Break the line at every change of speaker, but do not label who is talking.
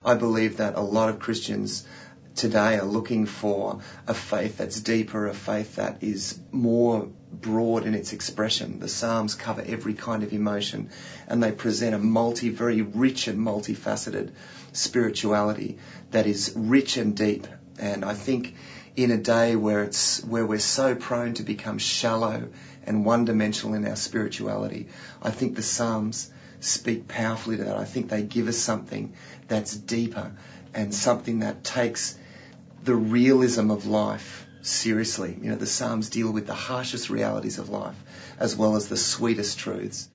I believe that a lot of Christians today are looking for a faith that's deeper, a faith that is more broad in its expression. The Psalms cover every kind of emotion, and they present a very rich and multifaceted spirituality that is rich and deep. And I think in a day where we're so prone to become shallow and one-dimensional in our spirituality, I think the Psalms speak powerfully to that. I think they give us something that's deeper and something that takes the realism of life seriously. The Psalms deal with the harshest realities of life as well as the sweetest truths.